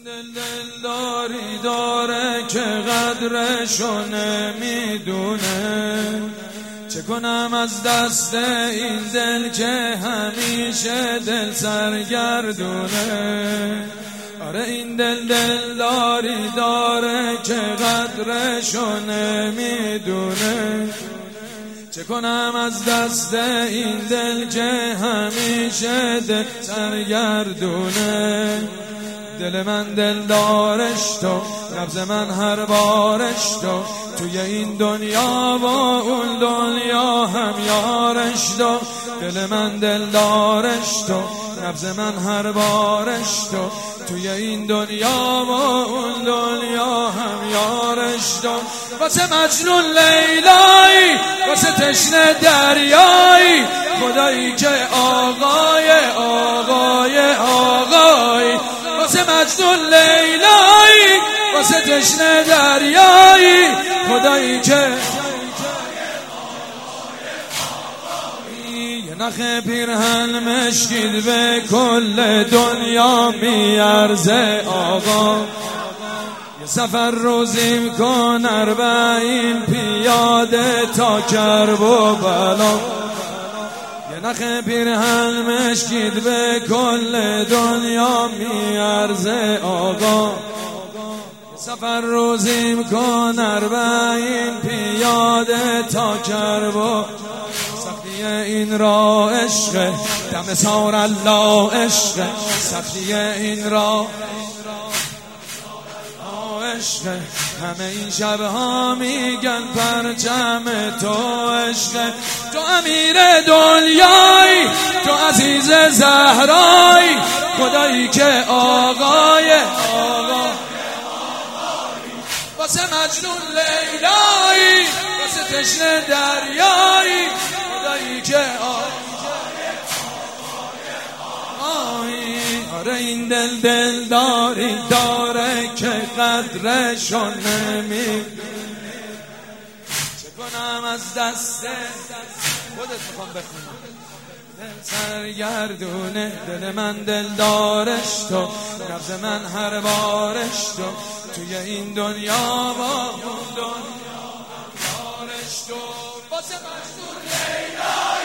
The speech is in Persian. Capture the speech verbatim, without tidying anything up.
دل دل داری داره که قدرشو نمیدونه، چه کنم از دست این دل که همیشه دل سرگردونه. آره این دل دل داری داره که قدرشو نمیدونه، چه کنم از دست این دل که همیشه دل سرگردونه. دل من دل دارش تو، نبض من هر بارش تو، توی این دنیا و اون دنیا هم یارش تو. دل من دل دارش تو، نبض من هر بارش تو، توی این دنیا و اون دنیا هم یارش تو. واسه مجنون لیلایی، واسه تشنه دریایی، خدایی که آقای آقای آقای. واسه مجنون لیلایی، واسه تشنه دریایی، خدایی که یه نخ پیرهن مشکید به کل دنیا میارزه آقا. یه سفر روزیم کن اربعین پیاده تا کرب و بلا. یه نخ پیرهن مشکید به کل دنیا میارزه آقا. سفر روزیم کن اربعین پیاده تا کرب و سختی این را عشق دم سار الله عشق. سختی این را عشق، همه این شبها میگن پرچم تو عشق. تو امیر دنیایی، تو عزیز زهرایی، خدایی که آقای آقا. واسه مجنون لیلایی، واسه تشنه دریایی، خدایی که آقای. آره این دل دل داری داره که قدرشو نمیدونه، چه کنم از دست خودت میخوام بخونم دل سرگردونه. دل من دل دارش تو، نبض من هر بارش تو، توی این دنیا با اون دنیا یارش تو. واسه مجنون لیلا